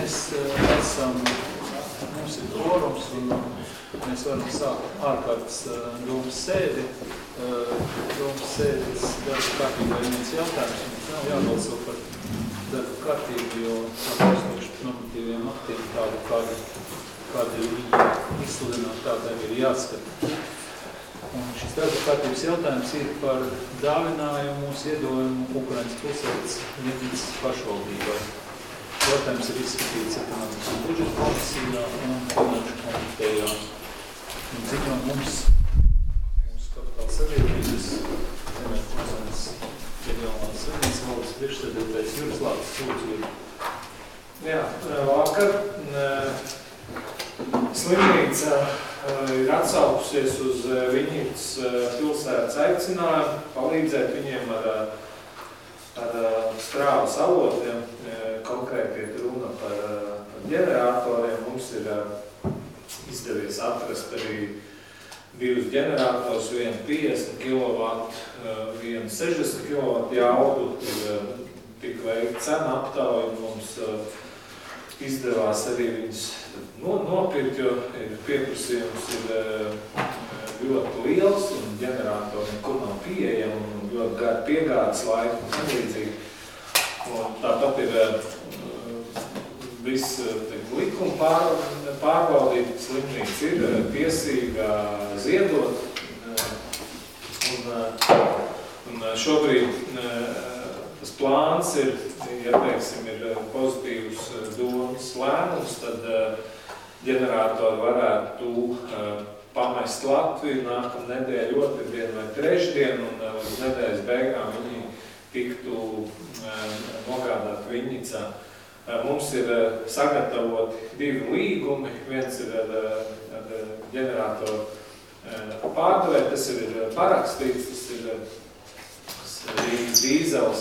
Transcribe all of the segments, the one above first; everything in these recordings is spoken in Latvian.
mēs mums ir kvorums un mēs varam sākt ārkārtas domas sēdi. Domas sēdes darba kārtībā ir viens jautājums, mums nav jābalso par darba kārtību, jo atbilstoši normatīviem aktiem tādu, kādi viņi izsludināt, tādiem ir jāskata. Un šis darba kārtības jautājums ir par dāvinājumu mūsu iedojumu Ukrainas pilsētas Viļņicas pašvaldībai. Jautājums ir izskatīts ekonomikas un budžeta komisijā un finanšu komitejā. Un ziņo mums kapitāla sabiedrības Zemes reģionālās savienības valdes priekšsēdētājs Juris Lācis Sūdzu. Jā, vakar slimnīca ir atsaukusies uz Viļņicas pilsētas aicinājumu palīdzēt viņiem ar strāvas avotiem. Konkrēti ir runa par ģeneratoriem. Mums ir izdevies atrast arī divus ģenerators, vienu 50 kW, vienu 60 kW jaudu. Ir veikta cena aptauja, mums izdevās arī viņus nopirkt, jo pieprasījums ir ļoti liels un ģeneratori nekur nav pieejami un ļoti gari piegādes laika un samlīdzīgi. Un tāpat ir viss likuma pārvaldība, slimnīca ir tiesīga ziedot. Un šobrīd tas plāns ir, ja teiksim, ir pozitīvs domas lēmums, tad ģeneratori varētu pamest Latviju nākamā nedēļa, otrdien vai trešdien, un līdz nedēļas beigām viņi tiktu nogādāt Viļņicā. Mums ir sagatavoti divi līgumi. Viens ir ar ģeneratoru pārdevēju, tas ir parakstīts, tas ir Rīgas dīzels.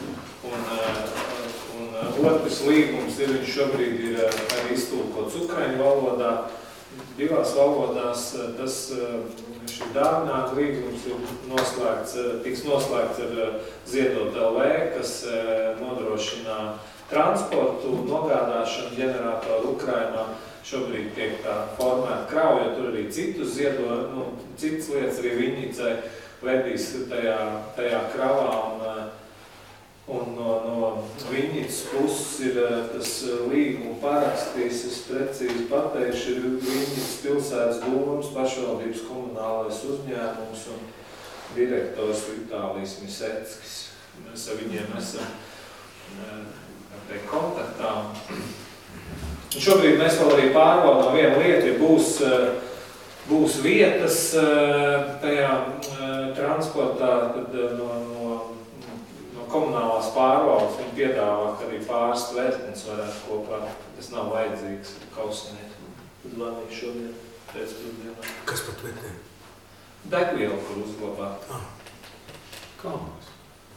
Un otrs līgums ir, viņš šobrīd ir arī iztulkots ukraiņu valodā. Divās valodās tas šī dāvināt līgums ir tiks noslēgts ar Ziedot LV, kas nodrošina transportu, nogādāšanu ģeneratoru Ukrainā. Šobrīd tiek tā formēta krauja, jo tur arī citas lietas arī Viļņicai vedīs tajā kravā. Un no Viļņicas puses ir tas līgumu parakstījis, es precīzi pateikšu, ir Viļņicas pilsētas domas pašvaldības komunālais uzņēmums un direktors Vitālijs Miseckis. Mēs ar viņiem esam kontaktā. Un šobrīd mēs vēl arī pārbaudām vienu lietu, ja būs vietas tajā transportā, tad no komunālās pārvaldes viņi piedāvā, ka arī pāris tvertnes varētu kopā. Tas nav vajadzīgs kausnēt. Tad Lanīgi šodien pēcpusdienā. Kas par tvertnēm? Degvielu, kur uzglabāt. Kalmas.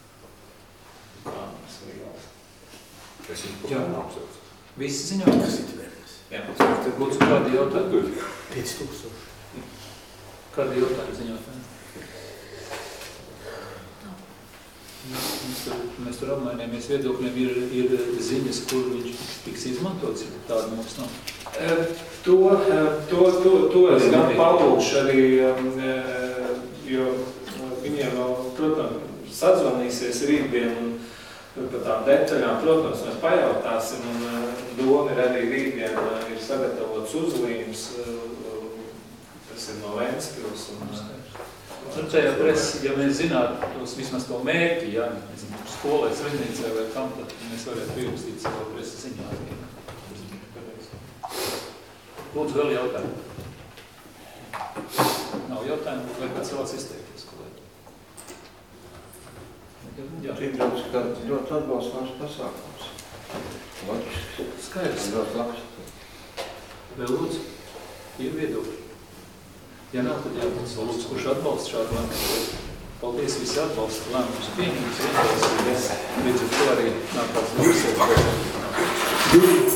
Kalmas vielas. Tas ir problēma apsauc. Visi ziņojumi? Kas ir tvertnes? Jā. Tad lūdzu, kādi jautājumi? 5000. Kādi jautājumi ziņotājiem? Mēs tur apmainījāmies viedokļiem, ir ziņas, kur viņš tiks izmantots, ja tāda mums nav. To es gan palūkšu arī, jo viņiem vēl, protams, sazvanīsies rītdien un par tām detaļām, protams, mēs pajautāsim, un doma ir arī rītdien ir sagatavots uzlīmes, tas ir no Ventspils. Tajā presi, ja mēs zinātu vismaz to mērķi, ja, skolai, srednīcai vai kam, tad mēs varētu pierakstīt savā presi ziņā. Lūdzu, vēl jautājumu. Nav jautājumu, vai kāds vēlas izteikties, kolēģi? Jā. Tīdrauds, ka ļoti atbalstošs pasākums. Loģisks. Skaidrs. Ļoti labs. Vēl lūdzu, ir viedokļi. Ja nav, tad jābalso. Lūdzu, kurš atbalsta šādu lēmumu? Paldies, visi atbalsta lēmumus pieņems, vienbalsības. Līdz ar to arī nākās domas.